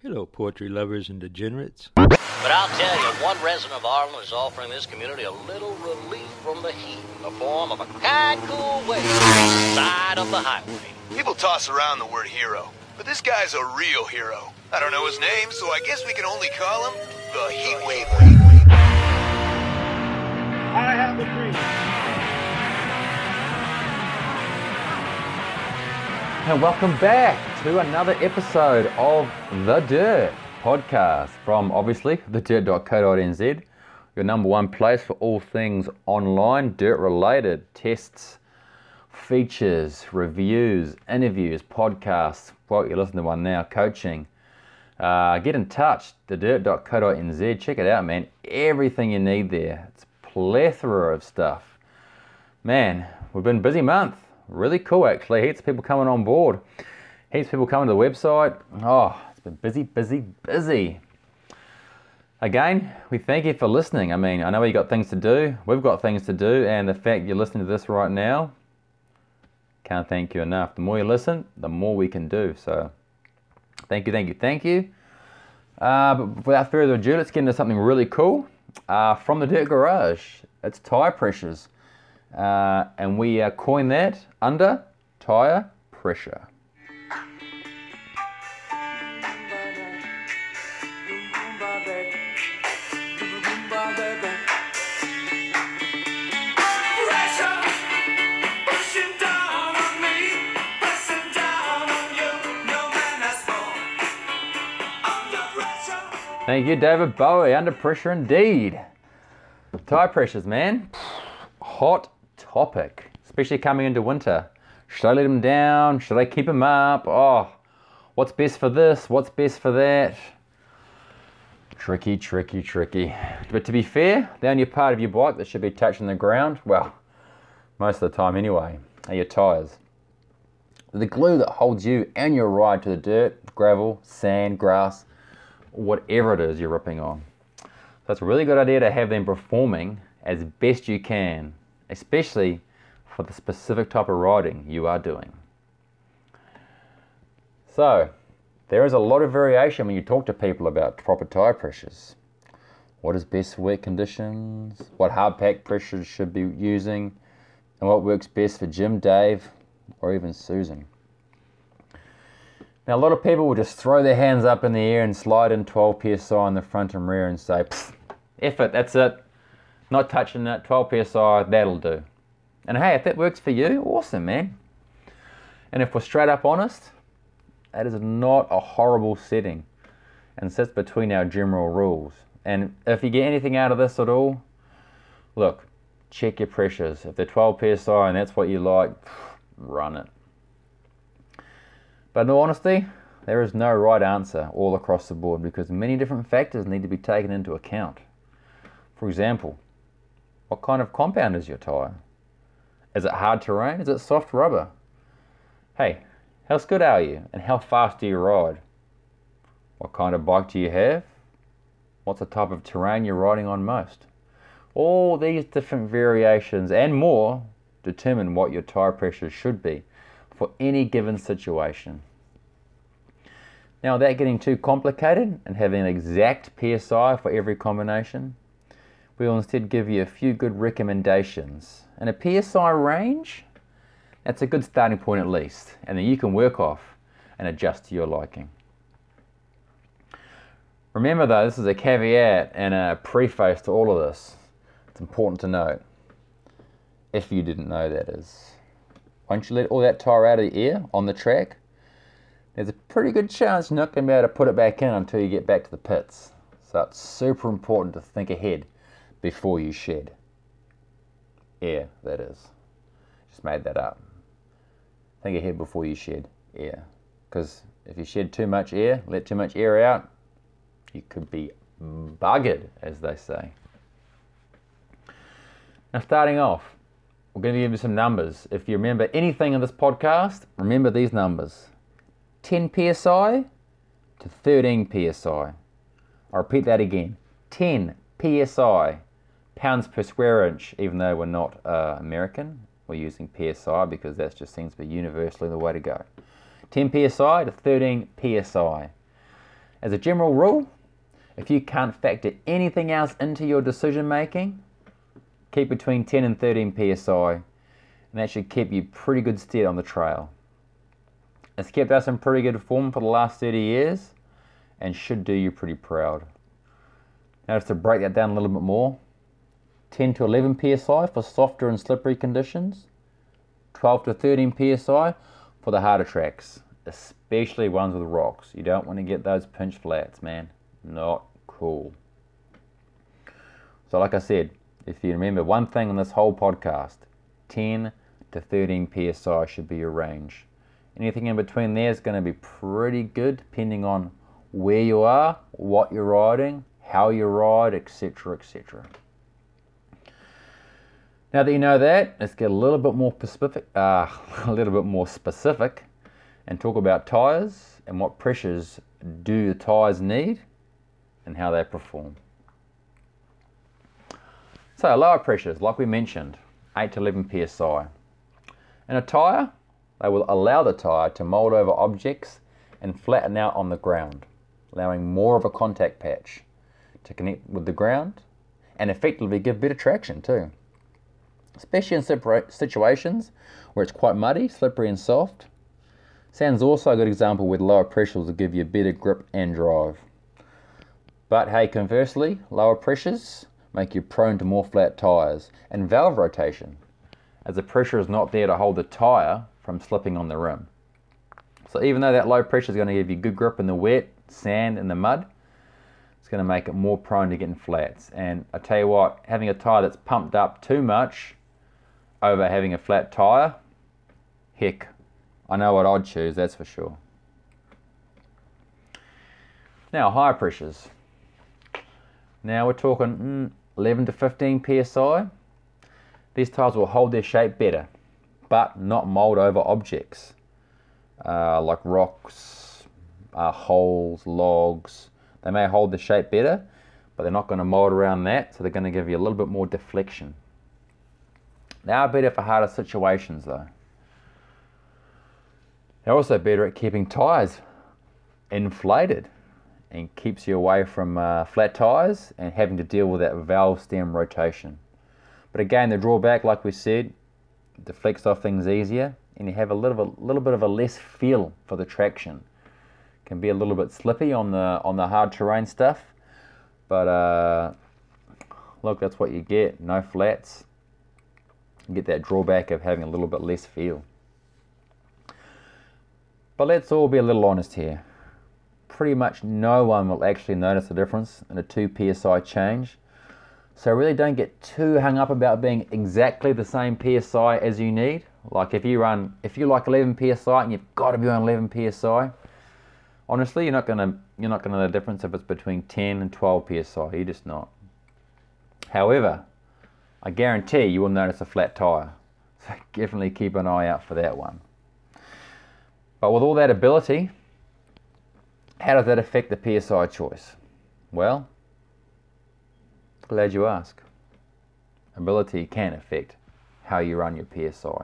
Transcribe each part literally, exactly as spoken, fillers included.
Hello, poetry lovers and degenerates. But I'll tell you, one resident of Arlen is offering this community a little relief from the heat in the form of a kind, cool wave on the side of the highway. People toss around the word hero, but this guy's a real hero. I don't know his name, so I guess we can only call him the Heat Wave. I have a dream. And welcome back to another episode of The Dirt podcast from, obviously, the dirt dot co dot n z, your number one place for all things online, dirt-related, tests, features, reviews, interviews, podcasts. Well, you listen to one now, coaching. Uh, get in touch, the dirt dot co dot n z. Check it out, man. Everything you need there. It's a plethora of stuff. Man, we've been a busy month. Really cool, actually. Heaps of people coming on board. Heaps of people coming to the website. Oh, it's been busy, busy, busy. Again, we thank you for listening. I mean, I know you got things to do. We've got things to do. And the fact you're listening to this right now, can't thank you enough. The more you listen, the more we can do. So, thank you, thank you, thank you. Uh, but without further ado, let's get into something really cool. Uh, from the Dirt Garage. It's tire pressures. Uh, and we uh, coin that under tire pressure. Thank you, David Bowie. Under pressure indeed. Tire pressures, man. Hot topic, especially coming into winter. Should I let them down? Should I keep them up? Oh, what's best for this? What's best for that? Tricky, tricky, tricky. But to be fair, the only part of your bike that should be touching the ground, well, most of the time anyway, are your tyres. The glue that holds you and your ride to the dirt, gravel, sand, grass, whatever it is you're ripping on. So it's a really good idea to have them performing as best you can, especially for the specific type of riding you are doing. So, there is a lot of variation when you talk to people about proper tyre pressures. What is best for wet conditions, what hard pack pressures should be using, and what works best for Jim, Dave, or even Susan. Now, a lot of people will just throw their hands up in the air and slide in twelve P S I on the front and rear and say, F it, that's it. Not touching that, twelve P S I, that'll do. And hey, if that works for you, awesome, man. And if we're straight up honest, that is not a horrible setting and sits between our general rules. And if you get anything out of this at all, look, check your pressures. If they're twelve P S I and that's what you like, run it. But in all honesty, there is no right answer all across the board because many different factors need to be taken into account. For example, what kind of compound is your tyre? Is it hard terrain? Is it soft rubber? Hey, how good are you and how fast do you ride? What kind of bike do you have? What's the type of terrain you're riding on most? All these different variations and more determine what your tyre pressure should be for any given situation. Now, without getting too complicated and having an exact P S I for every combination, we will instead give you a few good recommendations. And a P S I range, that's a good starting point at least, and then you can work off and adjust to your liking. Remember though, this is a caveat and a preface to all of this. It's important to note, if you didn't know that is. Once you let all that tyre out of the air on the track, there's a pretty good chance you're not going to be able to put it back in until you get back to the pits. So it's super important to think ahead before you shed. Air, that is. Just made that up. Think ahead before you shed air. Because if you shed too much air, let too much air out, you could be buggered, as they say. Now, starting off, we're going to give you some numbers. If you remember anything in this podcast, remember these numbers. ten P S I to thirteen P S I. I'll repeat that again. ten P S I, pounds per square inch, even though we're not uh, American. We're using P S I because that just seems to be universally the way to go. ten P S I to thirteen P S I. As a general rule, if you can't factor anything else into your decision making, keep between ten and thirteen P S I, and that should keep you pretty good stead on the trail. It's kept us in pretty good form for the last thirty years and should do you pretty proud. Now just to break that down a little bit more, ten to eleven P S I for softer and slippery conditions, twelve to thirteen P S I for the harder tracks, especially ones with rocks. You don't want to get those pinch flats, man. Not cool. So like I said, if you remember one thing on this whole podcast, ten to thirteen P S I should be your range. Anything in between there is going to be pretty good depending on where you are, what you're riding, how you ride, et cetera, et cetera. Now that you know that, let's get a little bit more specific, uh, a little bit more specific, and talk about tyres and what pressures do the tyres need and how they perform. So lower pressures, like we mentioned, eight to eleven P S I. In a tyre, they will allow the tyre to mould over objects and flatten out on the ground, allowing more of a contact patch to connect with the ground and effectively give better traction too. Especially in situations where it's quite muddy, slippery and soft. Sand's also a good example where lower pressures will give you better grip and drive. But hey, conversely, lower pressures make you prone to more flat tyres and valve rotation, as the pressure is not there to hold the tyre from slipping on the rim. So even though that low pressure is going to give you good grip in the wet, sand and the mud, it's going to make it more prone to getting flats. And I tell you what, having a tyre that's pumped up too much over having a flat tyre, heck, I know what I'd choose, that's for sure. Now, higher pressures. Now we're talking mm, eleven to fifteen P S I. These tyres will hold their shape better, but not mould over objects uh, like rocks, uh, holes, logs. They may hold the shape better, but they're not going to mould around that, so they're going to give you a little bit more deflection. They are better for harder situations though. They're also better at keeping tyres inflated and keeps you away from uh, flat tyres and having to deal with that valve stem rotation. But again, the drawback, like we said, deflects off things easier and you have a little, a little bit of a less feel for the traction. Can be a little bit slippy on the on the hard terrain stuff, but uh, look, that's what you get. No flats. You get that drawback of having a little bit less feel. But let's all be a little honest here. Pretty much no one will actually notice the difference in a two P S I change. So really don't get too hung up about being exactly the same P S I as you need. Like if you run, if you like eleven P S I and you've got to be on eleven P S I, honestly, you're not gonna you're not gonna know the difference if it's between ten and twelve P S I. You're just not. However, I guarantee you will notice a flat tyre. So definitely keep an eye out for that one. But with all that ability, how does that affect the P S I choice? Well, glad you asked. Ability can affect how you run your P S I.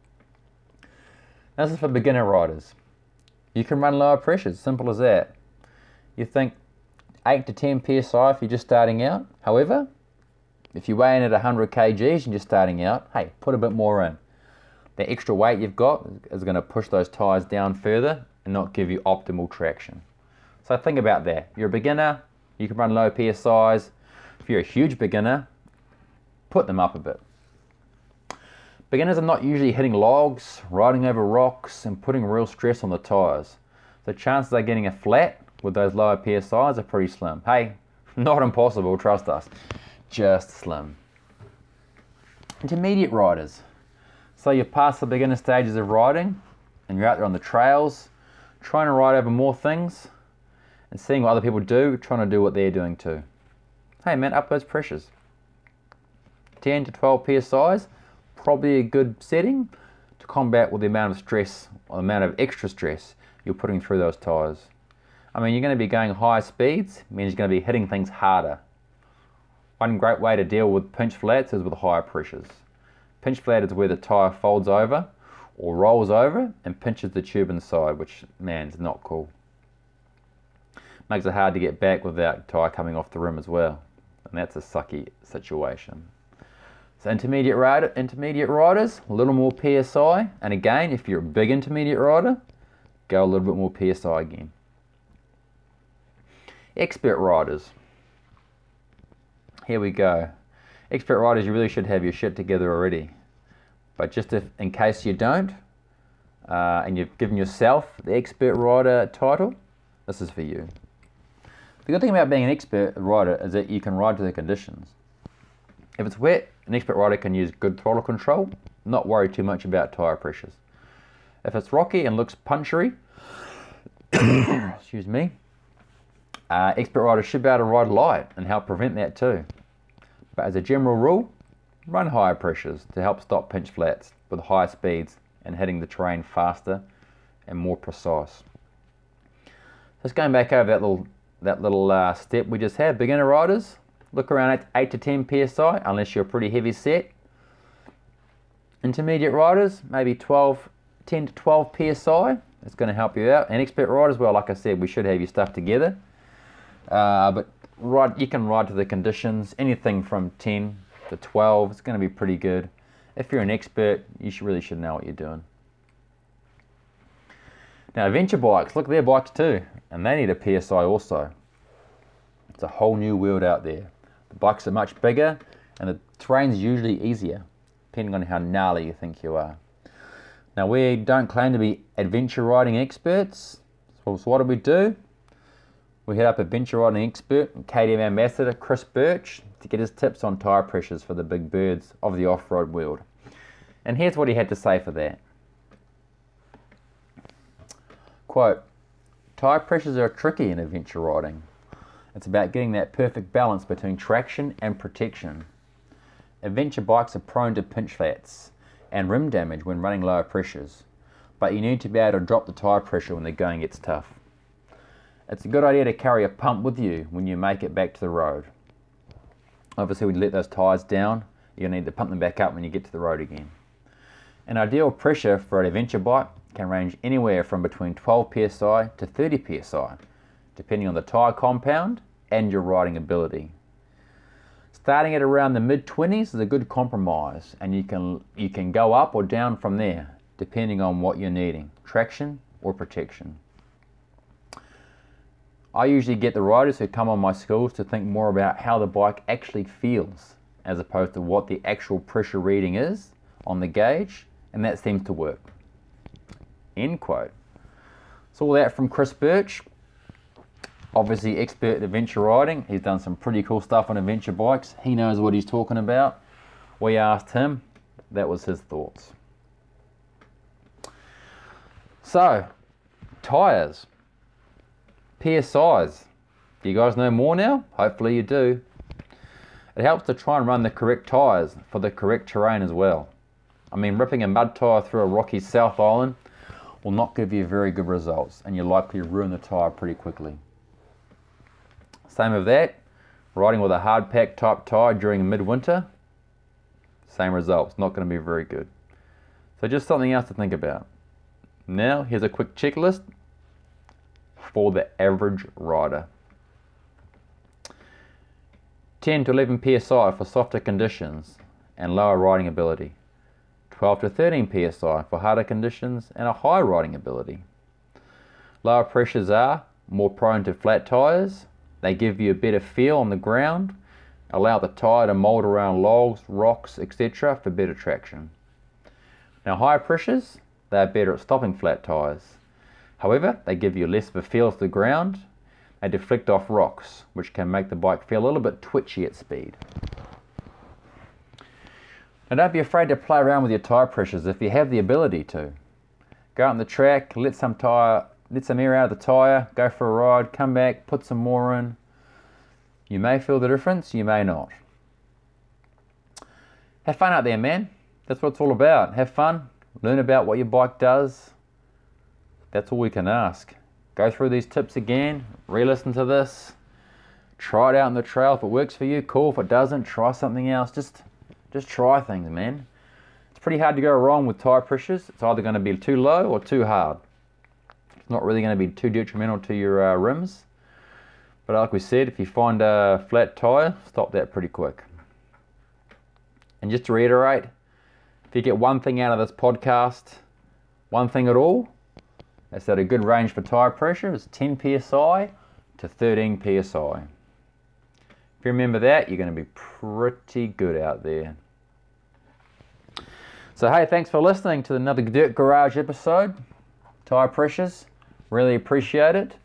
This is for beginner riders. You can run lower pressures, simple as that. You think eight to ten P S I if you're just starting out. However, if you weigh in at one hundred kilograms and you're starting out, hey, put a bit more in. The extra weight you've got is going to push those tyres down further and not give you optimal traction. So think about that. You're a beginner, you can run low P S Is. If you're a huge beginner, put them up a bit. Beginners are not usually hitting logs, riding over rocks and putting real stress on the tyres. The chances of getting a flat with those lower P S Is are pretty slim. Hey, not impossible, trust us, just slim. Intermediate riders. So you've passed the beginner stages of riding and you're out there on the trails, trying to ride over more things and seeing what other people do, trying to do what they're doing too. Hey man, up those pressures. ten to twelve P S Is, probably a good setting to combat with the amount of stress, or the amount of extra stress you're putting through those tyres. I mean, you're going to be going high speeds, means you're going to be hitting things harder. One great way to deal with pinch flats is with higher pressures. Pinch flat is where the tyre folds over or rolls over and pinches the tube inside, which, man, is not cool. Makes it hard to get back without tyre coming off the rim as well. And that's a sucky situation. So intermediate rider, intermediate riders, a little more P S I. And again, if you're a big intermediate rider, go a little bit more P S I again. Expert riders. Here we go. Expert riders, you really should have your shit together already. But just if, in case you don't, uh, and you've given yourself the expert rider title, this is for you. The good thing about being an expert rider is that you can ride to the conditions. If it's wet, an expert rider can use good throttle control, not worry too much about tyre pressures. If it's rocky and looks punchery, excuse me, uh, expert riders should be able to ride light and help prevent that too. But as a general rule, run higher pressures to help stop pinch flats with higher speeds and hitting the terrain faster and more precise. Just going back over that little that little uh, step we just had, beginner riders, look around eight, eight to ten P S I unless you're pretty heavy set. Intermediate riders, maybe twelve, ten to twelve P S I. It's going to help you out. And expert riders, well, like I said, we should have your stuff together. Uh, but ride, you can ride to the conditions, anything from ten to twelve. It's going to be pretty good. If you're an expert, you should, really should know what you're doing. Now, adventure bikes, look, they're bikes too, and they need a P S I also. It's a whole new world out there. The bikes are much bigger, and the terrain's usually easier, depending on how gnarly you think you are. Now, we don't claim to be adventure riding experts, so what do we do? We hit up adventure riding expert and K T M ambassador Chris Birch to get his tips on tyre pressures for the big birds of the off-road world. And here's what he had to say for that. Quote, tyre pressures are tricky in adventure riding. It's about getting that perfect balance between traction and protection. Adventure bikes are prone to pinch flats and rim damage when running lower pressures, but you need to be able to drop the tyre pressure when the going gets tough. It's a good idea to carry a pump with you when you make it back to the road. Obviously, when you let those tyres down, you'll need to pump them back up when you get to the road again. An ideal pressure for an adventure bike can range anywhere from between twelve P S I to thirty P S I, depending on the tyre compound and your riding ability. Starting at around the mid twenties is a good compromise, and you can you can go up or down from there, depending on what you're needing, traction or protection. I usually get the riders who come on my schools to think more about how the bike actually feels, as opposed to what the actual pressure reading is on the gauge, and that seems to work. End quote. So all that from Chris Birch, obviously expert in adventure riding. He's done some pretty cool stuff on adventure bikes. He knows what he's talking about. We asked him, that was his thoughts. So, tyres, P S Is. Do you guys know more now? Hopefully you do. It helps to try and run the correct tyres for the correct terrain as well. I mean, ripping a mud tyre through a rocky South Island will not give you very good results, and you'll likely ruin the tyre pretty quickly. Same with that, riding with a hard pack type tyre during midwinter, same results, not going to be very good. So just something else to think about. Now, here's a quick checklist for the average rider. ten to eleven P S I for softer conditions and lower riding ability. twelve to thirteen P S I for harder conditions and a high riding ability. Lower pressures are more prone to flat tyres. They give you a better feel on the ground, allow the tyre to mould around logs, rocks, et cetera for better traction. Now higher pressures, they are better at stopping flat tyres. However, they give you less of a feel to the ground. They deflect off rocks, which can make the bike feel a little bit twitchy at speed. Now don't be afraid to play around with your tyre pressures if you have the ability to. Go out on the track, let some tyre, let some air out of the tyre, go for a ride, come back, put some more in. You may feel the difference, you may not. Have fun out there, man. That's what it's all about. Have fun, learn about what your bike does. That's all we can ask. Go through these tips again, re-listen to this, try it out on the trail. If it works for you, cool. If it doesn't, try something else. Just Just try things, man. It's pretty hard to go wrong with tyre pressures. It's either going to be too low or too hard. It's not really going to be too detrimental to your uh, rims. But like we said, if you find a flat tyre, stop that pretty quick. And just to reiterate, if you get one thing out of this podcast, one thing at all, that's that a good range for tyre pressure is ten P S I to thirteen P S I. If you remember that, you're going to be pretty good out there. So hey, thanks for listening to another Dirt Garage episode. Tyre pressures, really appreciate it.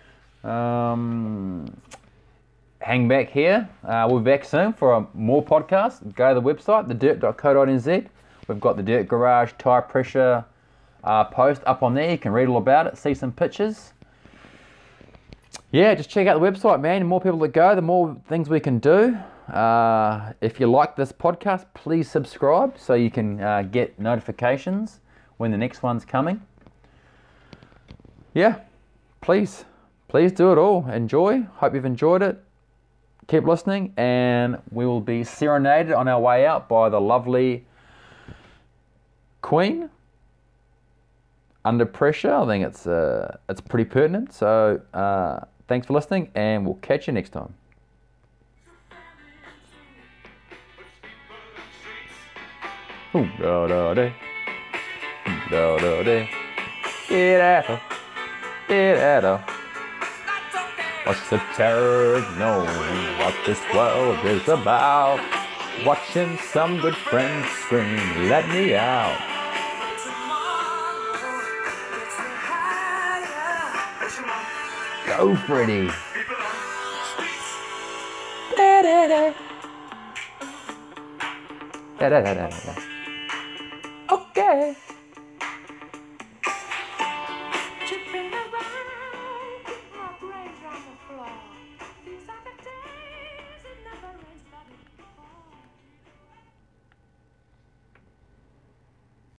Um, hang back here. Uh, we'll be back soon for a, more podcasts. Go to the website, the dirt dot co dot n z. We've got the Dirt Garage tyre pressure uh, post up on there. You can read all about it, see some pictures. Yeah, just check out the website, man. The more people that go, the more things we can do. Uh, if you like this podcast, please subscribe so you can uh, get notifications when the next one's coming. Yeah, please. Please do it all. Enjoy. Hope you've enjoyed it. Keep listening, and we will be serenaded on our way out by the lovely Queen. Under Pressure. I think it's uh, it's pretty pertinent. So uh, thanks for listening, and we'll catch you next time. Ooh, da da da, da da da, get out, get out. What's the terror knowing what this world is about? Watching some good friends scream, let me out. Go, Freddy. Da, da, da. Da, da, da, da, da. Okay.